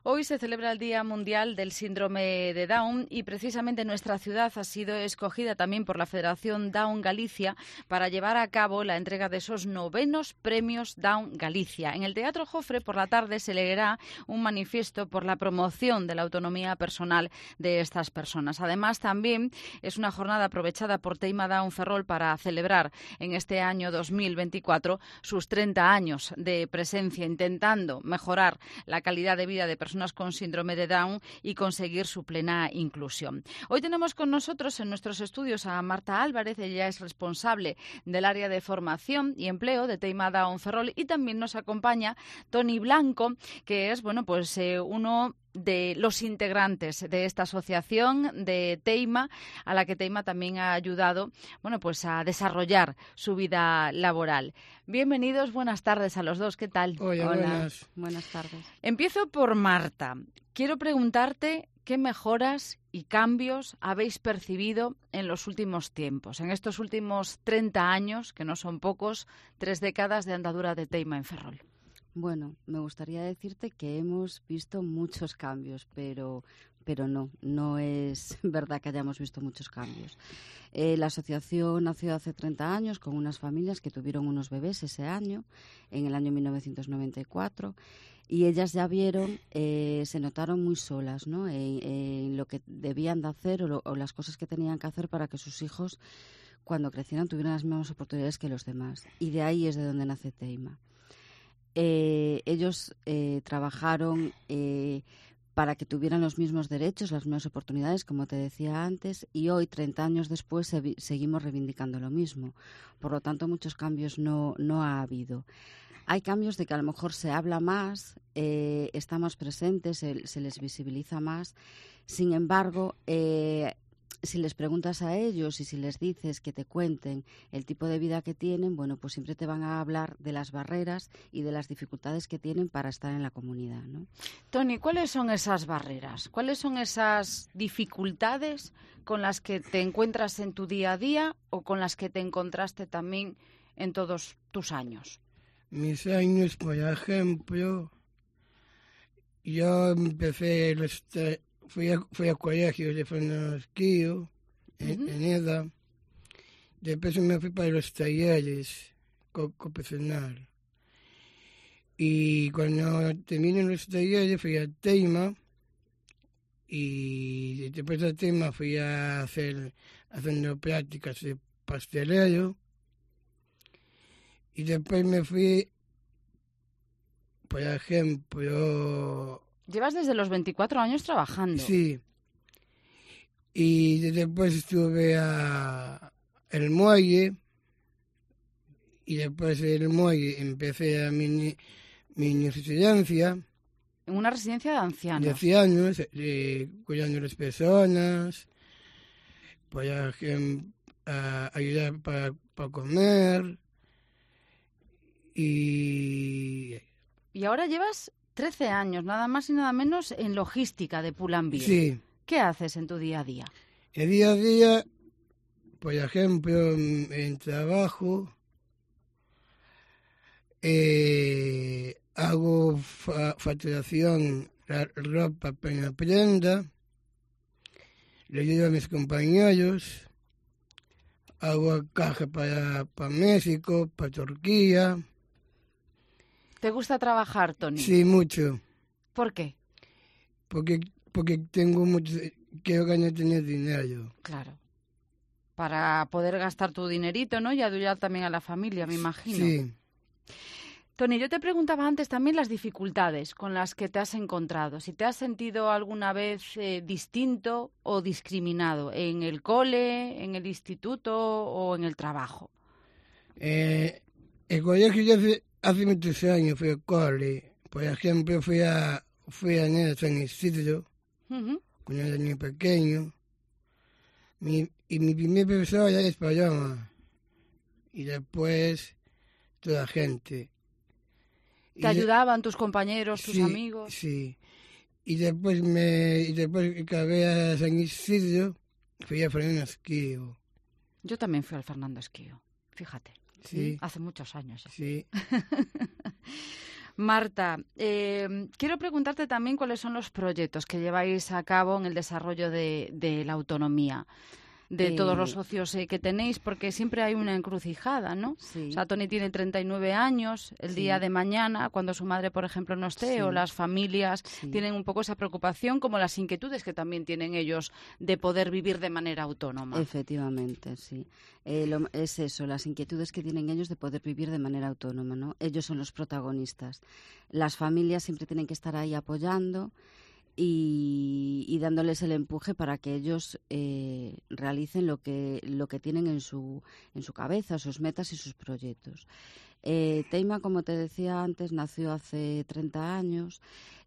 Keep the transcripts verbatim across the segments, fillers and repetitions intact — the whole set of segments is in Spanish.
Hoy se celebra el Día Mundial del Síndrome de Down y precisamente nuestra ciudad ha sido escogida también por la Federación Down Galicia para llevar a cabo la entrega de esos novenos premios Down Galicia. En el Teatro Jofre por la tarde se leerá un manifiesto por la promoción de la autonomía personal de estas personas. Además, también es una jornada aprovechada por Teima Down Ferrol para celebrar en este año dos mil veinticuatro sus treinta años de presencia, intentando mejorar la calidad de vida de personas con síndrome de Down y conseguir su plena inclusión. Hoy tenemos con nosotros en nuestros estudios a Marta Álvarez. Ella es responsable del área de formación y empleo de Teima Down Ferrol, y también nos acompaña Toni Blanco, que es bueno pues eh, uno de los integrantes de esta asociación de Teima, a la que Teima también ha ayudado bueno pues a desarrollar su vida laboral. Bienvenidos, buenas tardes a los dos, ¿qué tal? Hola, Hola. Buenas. Buenas tardes. Empiezo por Marta. Quiero preguntarte qué mejoras y cambios habéis percibido en los últimos tiempos, en estos últimos treinta años, que no son pocos, tres décadas de andadura de Teima en Ferrol. Bueno, me gustaría decirte que hemos visto muchos cambios, pero, pero no, no es verdad que hayamos visto muchos cambios. Eh, la asociación nació hace treinta años con unas familias que tuvieron unos bebés ese año, en el año mil novecientos noventa y cuatro, y ellas ya vieron, eh, se notaron muy solas, ¿no?, en, en lo que debían de hacer o, lo, o las cosas que tenían que hacer para que sus hijos, cuando crecieran, tuvieran las mismas oportunidades que los demás. Y de ahí es de donde nace Teima. Eh, ellos eh, trabajaron eh, para que tuvieran los mismos derechos, las mismas oportunidades, como te decía antes, y hoy, treinta años después, se, seguimos reivindicando lo mismo. Por lo tanto, muchos cambios no, no ha habido. Hay cambios de que a lo mejor se habla más, eh, está más presente, se, se les visibiliza más. Sin embargo, eh, si les preguntas a ellos y si les dices que te cuenten el tipo de vida que tienen, bueno, pues siempre te van a hablar de las barreras y de las dificultades que tienen para estar en la comunidad, ¿no? Toni, ¿cuáles son esas barreras? ¿Cuáles son esas dificultades con las que te encuentras en tu día a día o con las que te encontraste también en todos tus años? Mis años, por ejemplo, yo empecé los tre- Fui a, fui a colegio de Fernandesquío, en, Uh-huh. en Eda. Después me fui para los talleres ocupacional. Y cuando terminé los talleres fui a Teima. Y después de Teima fui a hacer haciendo prácticas de pastelero. Y después me fui, por ejemplo... Llevas desde los veinticuatro años trabajando. Sí. Y después estuve a el muelle. Y después del muelle empecé a mi, mi residencia. En una residencia de ancianos. De ancianos, de, cuidando a las personas, para a ayudar para, para comer. Y... Y ahora llevas trece años, nada más y nada menos, en logística de Pull&Bear. Sí. ¿Qué haces en tu día a día? El día a día, por ejemplo, en trabajo, eh, hago fa- facturación de ropa para la prenda, le ayudo a mis compañeros, hago caja para, para México, para Turquía. ¿Te gusta trabajar, Toni? Sí, mucho. ¿Por qué? Porque, porque tengo mucho, quiero ganar tener dinero. Claro. Para poder gastar tu dinerito, ¿no? Y ayudar también a la familia, me imagino. Sí. Toni, yo te preguntaba antes también las dificultades con las que te has encontrado. Si te has sentido alguna vez eh, distinto o discriminado en el cole, en el instituto o en el trabajo. Eh, el colegio ya hace, hace muchos años fui al cole. Por ejemplo, fui a, fui a Nera San Isidro, Uh-huh. cuando era niño pequeño. Mi, y mi primer profesor era español. Y después toda la gente. ¿Te Y ayudaban tus compañeros, tus sí, amigos? Sí. Y después me y después que acabé a San Isidro, fui a Fernando Esquío. Yo también fui al Fernando Esquío, fíjate. Sí. Hace muchos años ya. Sí. Marta, eh, quiero preguntarte también cuáles son los proyectos que lleváis a cabo en el desarrollo de, de la autonomía de eh, todos los socios eh, que tenéis, porque siempre hay una encrucijada, ¿no? Sí. O sea, Toni tiene treinta y nueve años, el sí. día de mañana, cuando su madre, por ejemplo, no esté, sí. o las familias sí. tienen un poco esa preocupación, como las inquietudes que también tienen ellos de poder vivir de manera autónoma. Efectivamente, sí. Eh, lo, es eso, las inquietudes que tienen ellos de poder vivir de manera autónoma, ¿no? Ellos son los protagonistas. Las familias siempre tienen que estar ahí apoyando Y, y dándoles el empuje para que ellos eh, realicen lo que lo que tienen en su en su cabeza, sus metas y sus proyectos. Eh, Teima, como te decía antes, nació hace treinta años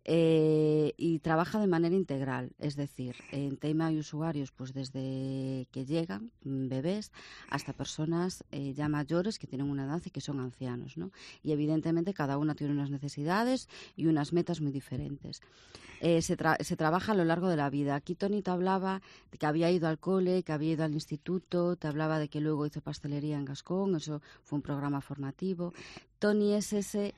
eh, y trabaja de manera integral. Es decir, en Teima hay usuarios pues desde que llegan, bebés, hasta personas eh, ya mayores que tienen una edad y que son ancianos, ¿no? Y evidentemente cada una tiene unas necesidades y unas metas muy diferentes. Eh, se, tra- se trabaja a lo largo de la vida. Aquí Toni te hablaba de que había ido al cole, que había ido al instituto, te hablaba de que luego hizo pastelería en Gascón, eso fue un programa formativo. Toni es ese,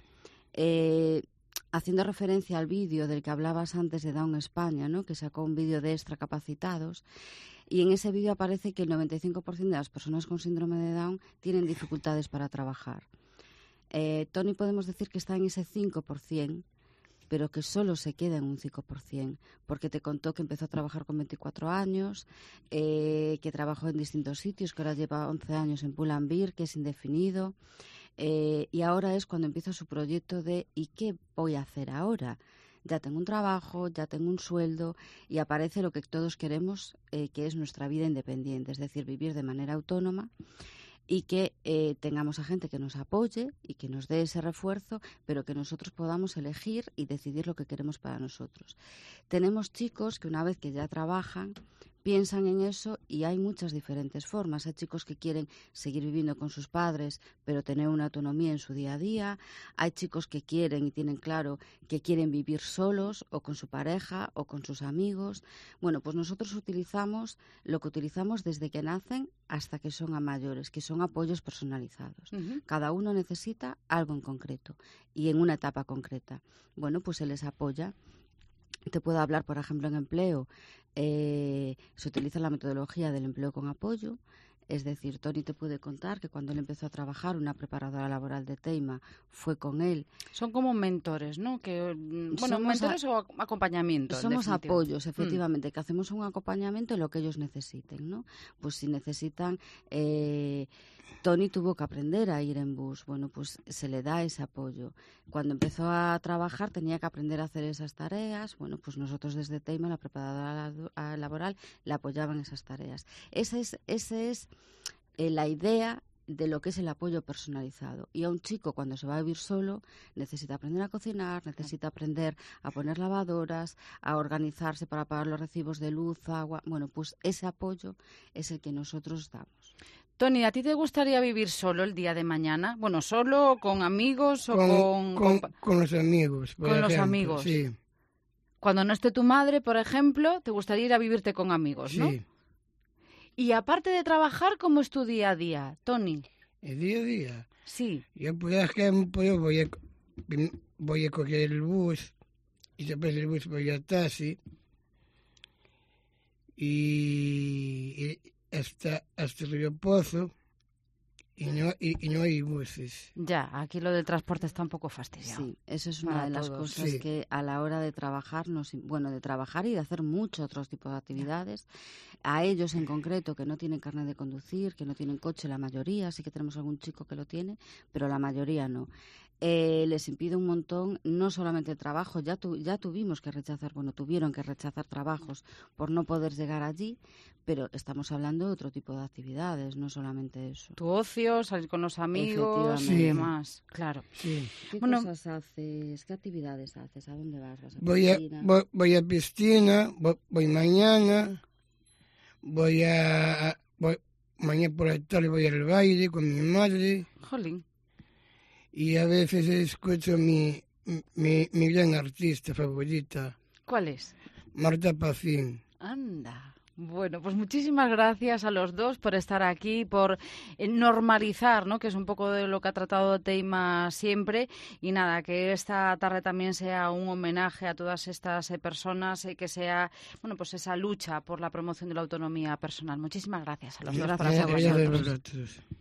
eh, haciendo referencia al vídeo del que hablabas antes de Down España, ¿no? Que sacó un vídeo de extracapacitados, y en ese vídeo aparece que el noventa y cinco por ciento de las personas con síndrome de Down tienen dificultades para trabajar. Eh, Toni podemos decir que está en ese cinco por ciento, pero que solo se queda en un cinco por ciento, porque te contó que empezó a trabajar con veinticuatro años, eh, que trabajó en distintos sitios, que ahora lleva once años en Pull&Bear, que es indefinido, eh, y ahora es cuando empieza su proyecto de ¿y qué voy a hacer ahora? Ya tengo un trabajo, ya tengo un sueldo, y aparece lo que todos queremos, eh, que es nuestra vida independiente, es decir, vivir de manera autónoma, y que eh, tengamos a gente que nos apoye y que nos dé ese refuerzo, pero que nosotros podamos elegir y decidir lo que queremos para nosotros. Tenemos chicos que una vez que ya trabajan, piensan en eso y hay muchas diferentes formas. Hay chicos que quieren seguir viviendo con sus padres, pero tener una autonomía en su día a día. Hay chicos que quieren y tienen claro que quieren vivir solos o con su pareja o con sus amigos. Bueno, pues nosotros utilizamos lo que utilizamos desde que nacen hasta que son a mayores, que son apoyos personalizados. Uh-huh. Cada uno necesita algo en concreto y en una etapa concreta. Bueno, pues se les apoya. Te puedo hablar, por ejemplo, en empleo. Eh, se utiliza la metodología del empleo con apoyo. Es decir, Toni te puede contar que cuando él empezó a trabajar, una preparadora laboral de Teima fue con él. Son como mentores, ¿no? Que, bueno, somos mentores a, o acompañamiento. Somos apoyos, efectivamente, mm. que hacemos un acompañamiento en lo que ellos necesiten, ¿no? Pues si necesitan... Eh, Toni tuvo que aprender a ir en bus, bueno, pues se le da ese apoyo. Cuando empezó a trabajar tenía que aprender a hacer esas tareas, bueno, pues nosotros desde Teima, la preparadora laboral, le apoyaban esas tareas. Esa es, ese es eh, la idea de lo que es el apoyo personalizado. Y a un chico cuando se va a vivir solo necesita aprender a cocinar, necesita aprender a poner lavadoras, a organizarse para pagar los recibos de luz, agua. Bueno, pues ese apoyo es el que nosotros damos. Toni, ¿a ti te gustaría vivir solo el día de mañana? Bueno, ¿solo, con amigos o con...? Con, con, con, con los amigos, por Con ejemplo, los amigos. Sí. Cuando no esté tu madre, por ejemplo, te gustaría ir a vivirte con amigos, ¿no? Sí. Y aparte de trabajar, ¿cómo es tu día a día, Toni? ¿El día a día? Sí. Yo, por ejemplo, yo voy a, voy a coger el bus y después del bus voy al taxi y... y hasta, hasta el Río Pozo y no, y, y no hay buses. Ya, aquí lo del transporte está un poco fastidiado. Sí, eso es una de las todos. cosas sí. que a la hora de trabajar, nos, bueno, de trabajar y de hacer muchos otros tipos de actividades, a ellos en concreto que no tienen carnet de conducir, que no tienen coche, la mayoría, sí que tenemos algún chico que lo tiene, pero la mayoría no. Eh, les impide un montón, no solamente el trabajo, ya, tu, ya tuvimos que rechazar, bueno, tuvieron que rechazar trabajos por no poder llegar allí, pero estamos hablando de otro tipo de actividades, no solamente eso. Tu ocio, salir con los amigos sí. y demás, claro. Sí. ¿Qué bueno, cosas haces? ¿Qué actividades haces? ¿A dónde vas? ¿Vas a voy, a, voy, voy a piscina, voy, voy mañana, voy a... Voy, mañana por la tarde voy al baile con mi madre. Jolín. Y a veces escucho mi, mi, mi gran artista favorita. ¿Cuál es? Marta Pacín. Anda. Bueno, pues muchísimas gracias a los dos por estar aquí, por normalizar, ¿no?, que es un poco de lo que ha tratado Teima siempre. Y nada, que esta tarde también sea un homenaje a todas estas eh, personas, eh, que sea, bueno, pues esa lucha por la promoción de la autonomía personal. Muchísimas gracias a los dos por Gracias a estar con vosotros. nosotros.